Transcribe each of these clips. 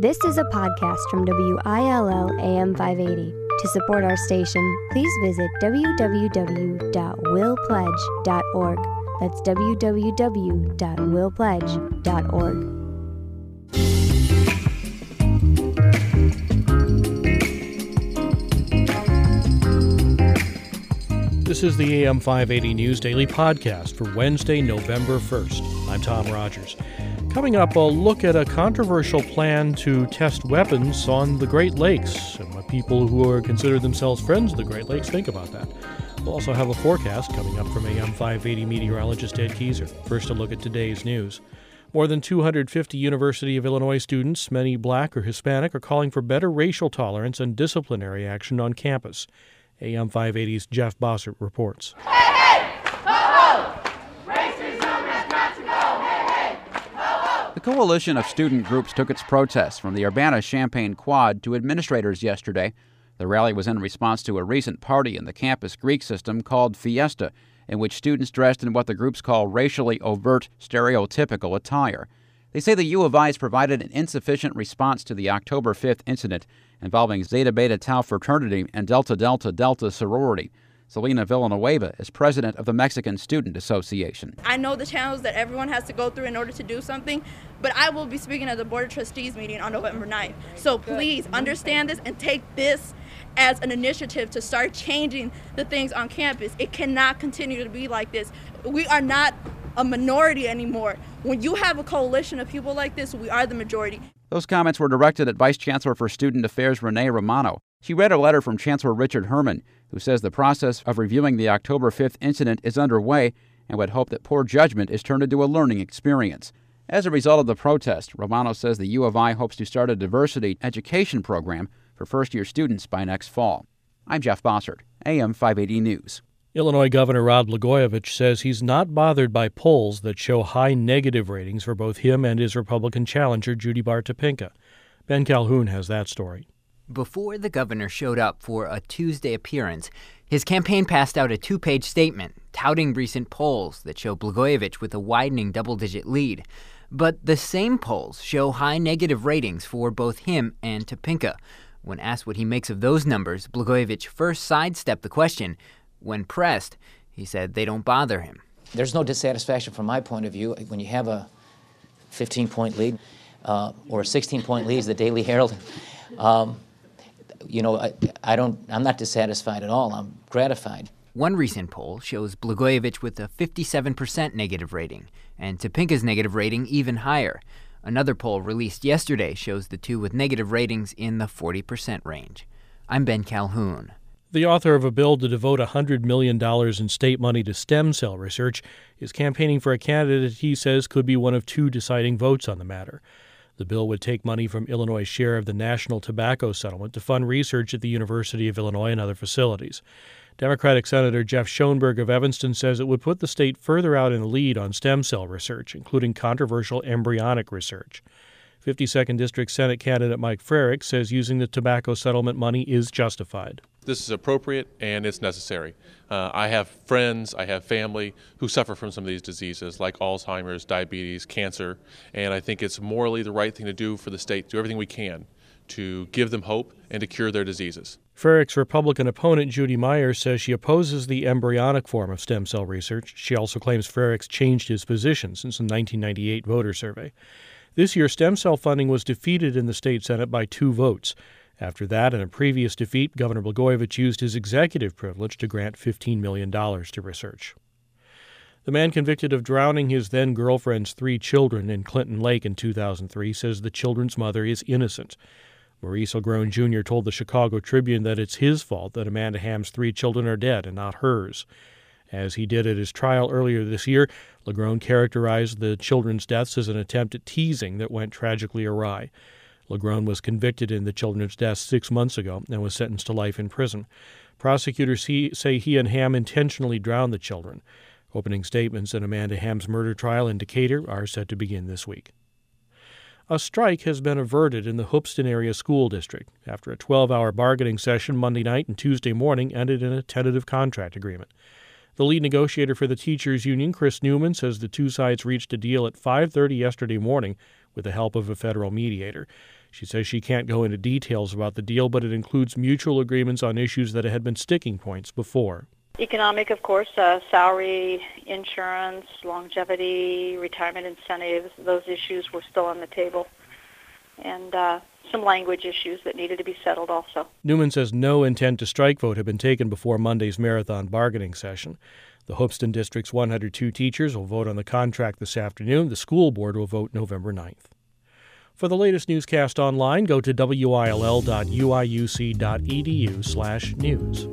This is a podcast from WILL AM 580. To support our station, please visit www.willpledge.org. That's www.willpledge.org. This is the AM 580 News Daily Podcast for Wednesday, November 1st. I'm Tom Rogers. Coming up, a look at a controversial plan to test weapons on the Great Lakes and what people who consider themselves friends of the Great Lakes think about that. We'll also have a forecast coming up from AM 580 meteorologist Ed Keyser. First, a look at today's news. More than 250 University of Illinois students, many black or Hispanic, are calling for better racial tolerance and disciplinary action on campus. AM 580's Jeff Bossert reports. Hey, hey! Ho-ho! Racism has got to go! Hey, hey! Ho-ho! The coalition of student groups took its protests from the Urbana-Champaign Quad to administrators yesterday. The rally was in response to a recent party in the campus Greek system called Fiesta, in which students dressed in what the groups call racially overt, stereotypical attire. They say the U of I has provided an insufficient response to the October 5th incident involving Zeta Beta Tau fraternity and Delta Delta Delta sorority. Selena Villanueva is president of the Mexican Student Association. I know the channels that everyone has to go through in order to do something, but I will be speaking at the Board of Trustees meeting on November 9th. So please understand this and take this as an initiative to start changing the things on campus. It cannot continue to be like this. We are not a minority anymore. When you have a coalition of people like this, we are the majority. Those comments were directed at Vice Chancellor for Student Affairs Renee Romano. She read a letter from Chancellor Richard Herman, who says the process of reviewing the October 5th incident is underway and would hope that poor judgment is turned into a learning experience. As a result of the protest, Romano says the U of I hopes to start a diversity education program for first-year students by next fall. I'm Jeff Bossert, AM 580 News. Illinois Governor Rod Blagojevich says he's not bothered by polls that show high negative ratings for both him and his Republican challenger, Judy Bar Topinka. Ben Calhoun has that story. Before the governor showed up for a Tuesday appearance, his campaign passed out a two-page statement touting recent polls that show Blagojevich with a widening double-digit lead. But the same polls show high negative ratings for both him and Topinka. When asked what he makes of those numbers, Blagojevich first sidestepped the question. When pressed, he said they don't bother him. There's no dissatisfaction from my point of view when you have a 15-point lead or a 16-point lead as the Daily Herald. I'm not dissatisfied at all. I'm gratified. One recent poll shows Blagojevich with a 57% negative rating, and Topinka's negative rating even higher. Another poll released yesterday shows the two with negative ratings in the 40% range. I'm Ben Calhoun. The author of a bill to devote $100 million in state money to stem cell research is campaigning for a candidate he says could be one of two deciding votes on the matter. The bill would take money from Illinois' share of the national tobacco settlement to fund research at the University of Illinois and other facilities. Democratic Senator Jeff Schoenberg of Evanston says it would put the state further out in the lead on stem cell research, including controversial embryonic research. 52nd District Senate candidate Mike Frerick says using the tobacco settlement money is justified. This is appropriate and it's necessary. I have friends, I have family who suffer from some of these diseases like Alzheimer's, diabetes, cancer, and I think it's morally the right thing to do for the state, do everything we can to give them hope and to cure their diseases. Frerick's Republican opponent, Judy Myers, says she opposes the embryonic form of stem cell research. She also claims Frerick's changed his position since the 1998 voter survey. This year, stem cell funding was defeated in the state Senate by 2 votes. After that and a previous defeat, Governor Blagojevich used his executive privilege to grant $15 million to research. The man convicted of drowning his then-girlfriend's 3 children in Clinton Lake in 2003 says the children's mother is innocent. Maurice Lagrone Jr. told the Chicago Tribune that it's his fault that Amanda Ham's 3 children are dead and not hers. As he did at his trial earlier this year, Lagrone characterized the children's deaths as an attempt at teasing that went tragically awry. Lagrone was convicted in the children's deaths 6 months ago and was sentenced to life in prison. Prosecutors say he and Ham intentionally drowned the children. Opening statements in Amanda Ham's murder trial in Decatur are set to begin this week. A strike has been averted in the Hoopeston area school district after a 12-hour bargaining session Monday night and Tuesday morning ended in a tentative contract agreement. The lead negotiator for the teachers union, Chris Newman, says the two sides reached a deal at 5:30 yesterday morning with the help of a federal mediator. She says she can't go into details about the deal, but it includes mutual agreements on issues that had been sticking points before. Economic, of course, salary, insurance, longevity, retirement incentives, those issues were still on the table. And some language issues that needed to be settled also. Newman says no intent to strike vote had been taken before Monday's marathon bargaining session. The Hoopeston District's 102 teachers will vote on the contract this afternoon. The school board will vote November 9th. For the latest newscast online, go to will.uiuc.edu/news.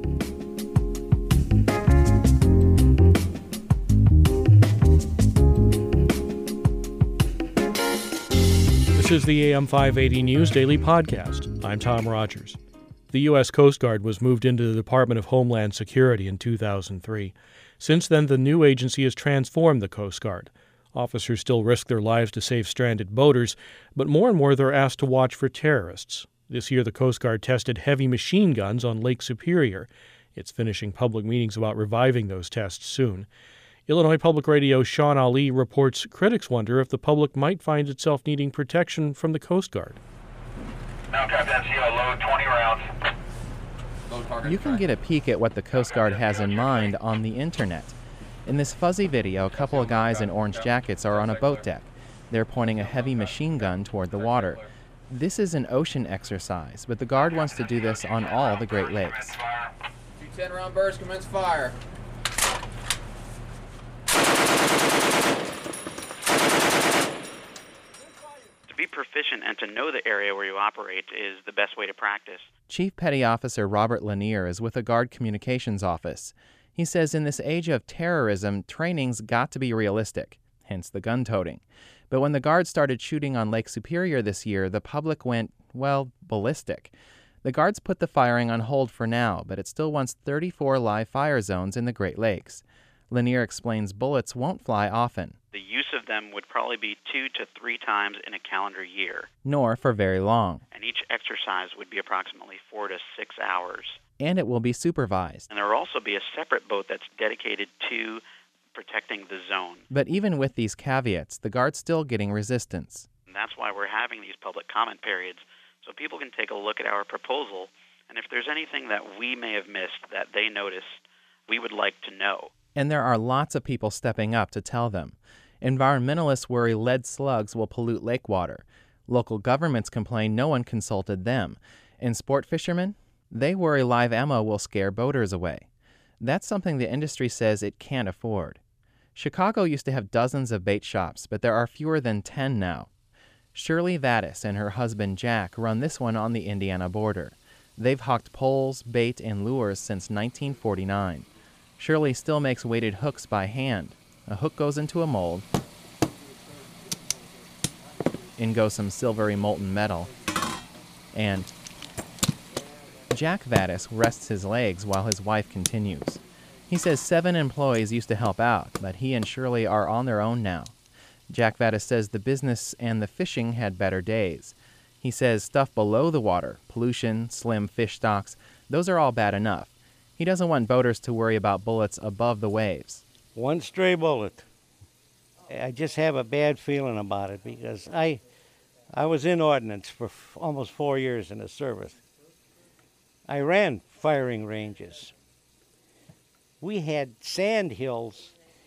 This is the AM 580 News Daily Podcast. I'm Tom Rogers. The U.S. Coast Guard was moved into the Department of Homeland Security in 2003. Since then, the new agency has transformed the Coast Guard. Officers still risk their lives to save stranded boaters, but more and more they're asked to watch for terrorists. This year, the Coast Guard tested heavy machine guns on Lake Superior. It's finishing public meetings about reviving those tests soon. Illinois Public Radio's Sean Ali reports critics wonder if the public might find itself needing protection from the Coast Guard. Now, Captain NCO, load 20 rounds. You can get a peek at what the Coast Guard has in mind on the internet. In this fuzzy video, a couple of guys in orange jackets are on a boat deck. They're pointing a heavy machine gun toward the water. This is an ocean exercise, but the Guard wants to do this on all the Great Lakes. 2 10-round bursts, commence fire. To be proficient and to know the area where you operate is the best way to practice. Chief Petty Officer Robert Lanier is with the Guard Communications Office. He says in this age of terrorism, training's got to be realistic, hence the gun-toting. But when the Guard started shooting on Lake Superior this year, the public went, well, ballistic. The Guards put the firing on hold for now, but it still wants 34 live fire zones in the Great Lakes. Lanier explains bullets won't fly often. The use of them would probably be 2 to 3 times in a calendar year. Nor for very long. And each exercise would be approximately 4 to 6 hours. And it will be supervised. And there will also be a separate boat that's dedicated to protecting the zone. But even with these caveats, the Guard's still getting resistance. And that's why we're having these public comment periods, so people can take a look at our proposal, and if there's anything that we may have missed that they noticed, we would like to know. And there are lots of people stepping up to tell them. Environmentalists worry lead slugs will pollute lake water. Local governments complain no one consulted them. And sport fishermen? They worry live ammo will scare boaters away. That's something the industry says it can't afford. Chicago used to have dozens of bait shops, but there are fewer than 10 now. Shirley Vaddis and her husband Jack run this one on the Indiana border. They've hawked poles, bait, and lures since 1949. Shirley still makes weighted hooks by hand. A hook goes into a mold. In goes some silvery molten metal. And Jack Vaddis rests his legs while his wife continues. He says 7 employees used to help out, but he and Shirley are on their own now. Jack Vaddis says the business and the fishing had better days. He says stuff below the water, pollution, slim fish stocks, those are all bad enough. He doesn't want boaters to worry about bullets above the waves. One stray bullet. I just have a bad feeling about it because I was in ordnance for almost 4 years in the service. I ran firing ranges. We had sand hills,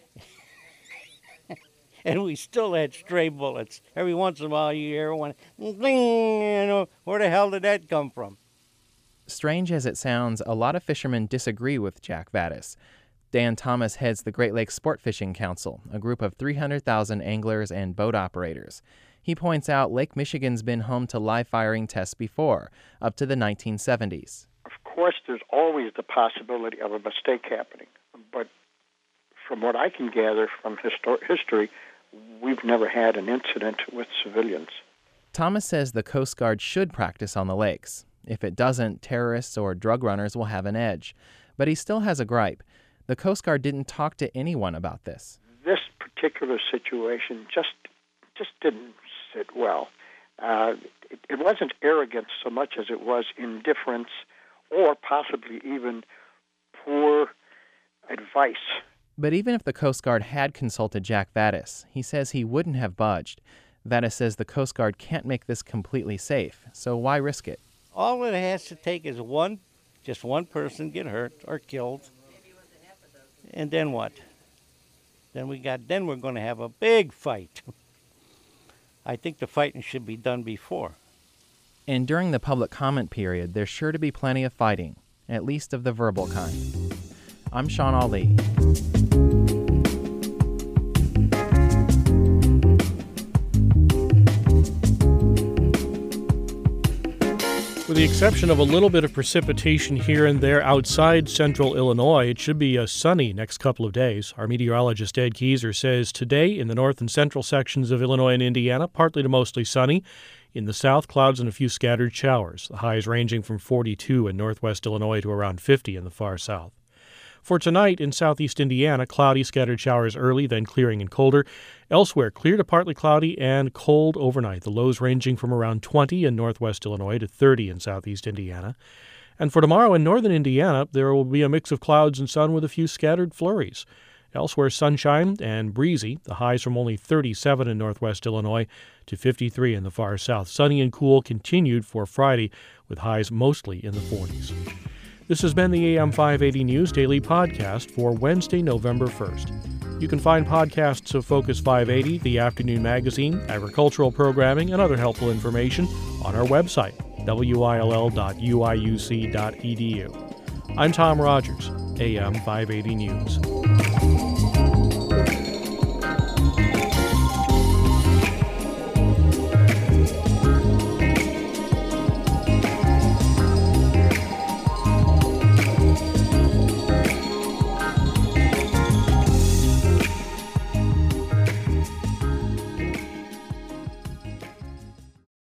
and we still had stray bullets. Every once in a while you hear one, ding, where the hell did that come from? Strange as it sounds, a lot of fishermen disagree with Jack Vaddis. Dan Thomas heads the Great Lakes Sport Fishing Council, a group of 300,000 anglers and boat operators. He points out Lake Michigan's been home to live firing tests before, up to the 1970s. Of course, there's always the possibility of a mistake happening. But from what I can gather from history, we've never had an incident with civilians. Thomas says the Coast Guard should practice on the lakes. If it doesn't, terrorists or drug runners will have an edge. But he still has a gripe. The Coast Guard didn't talk to anyone about this. This particular situation just didn't sit well. It wasn't arrogance so much as it was indifference or possibly even poor advice. But even if the Coast Guard had consulted Jack Vaddis, he says he wouldn't have budged. Vada says the Coast Guard can't make this completely safe, so why risk it? All it has to take is just one person get hurt or killed, and then what? Then we're going to have a big fight. I think the fighting should be done before. And during the public comment period, there's sure to be plenty of fighting, at least of the verbal kind. I'm Sean Ali. With the exception of a little bit of precipitation here and there outside central Illinois, it should be a sunny next couple of days. Our meteorologist Ed Keyser says today in the north and central sections of Illinois and Indiana, partly to mostly sunny. In the south, clouds and a few scattered showers, the highs ranging from 42 in northwest Illinois to around 50 in the far south. For tonight in southeast Indiana, cloudy, scattered showers early, then clearing and colder. Elsewhere, clear to partly cloudy and cold overnight, the lows ranging from around 20 in northwest Illinois to 30 in southeast Indiana. And for tomorrow in northern Indiana, there will be a mix of clouds and sun with a few scattered flurries. Elsewhere, sunshine and breezy, the highs from only 37 in northwest Illinois to 53 in the far south. Sunny and cool continued for Friday, with highs mostly in the 40s. This has been the AM 580 News Daily Podcast for Wednesday, November 1st. You can find podcasts of Focus 580, the afternoon magazine, agricultural programming, and other helpful information on our website, will.uiuc.edu. I'm Tom Rogers, AM 580 News.